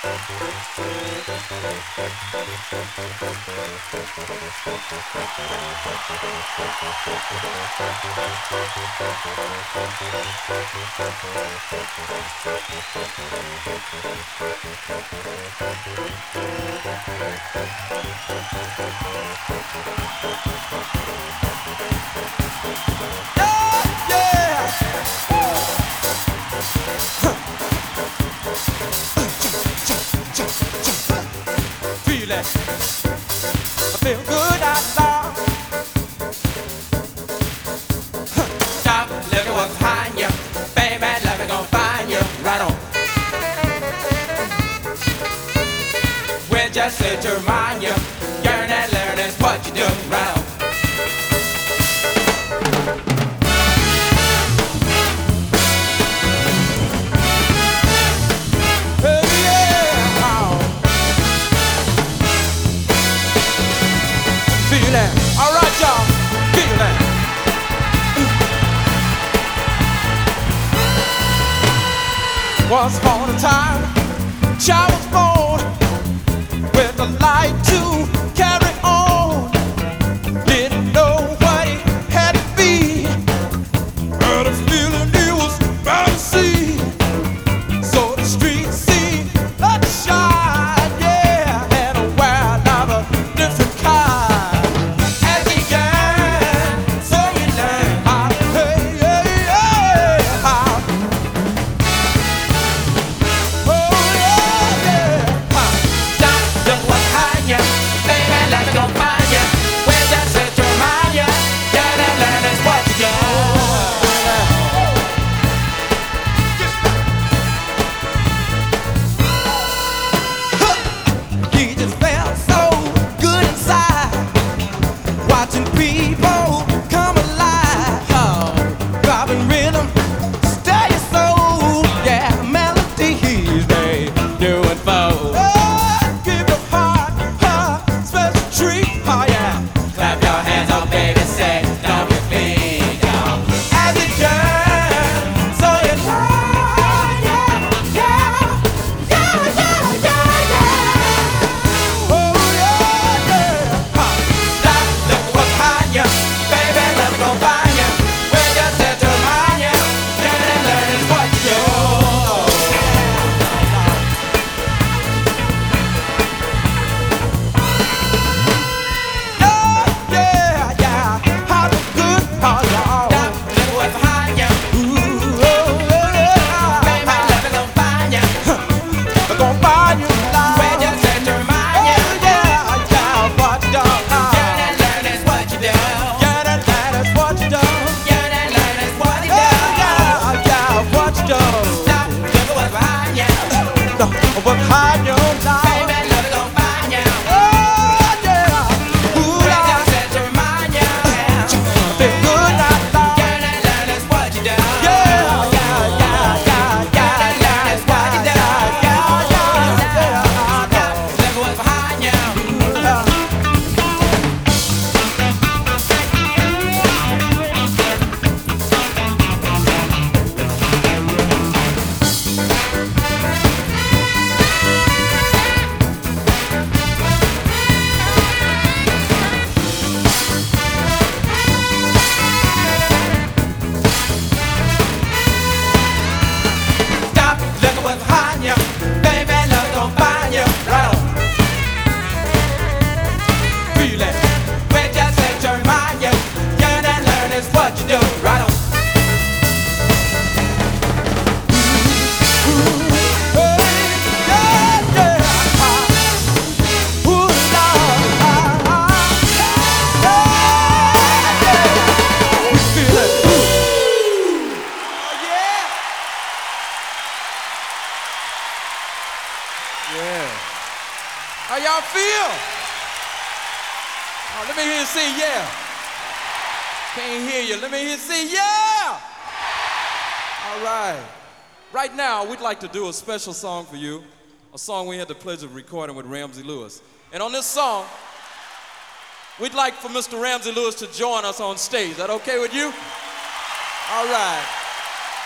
Feel it. I feel good out loud. Stop, look at what's behind you. Baby, let me go find you. Right on. We'll just let you remind you. Yearn and learn is what you do. Right on. All right, y'all, feel that. Once upon a time, child was born with a light to carry on. Didn't know what he had to be, but a feeling he was bound to see. So the streets see a shine, yeah, and a world of a different kind. How y'all feel? Oh, let me hear you say yeah. Can't hear you. Let me hear you say yeah. All right. Right now, we'd like to do a special song for you, a song we had the pleasure of recording with Ramsey Lewis. And on this song, we'd like for Mr. Ramsey Lewis to join us on stage. Is that okay with you? All right.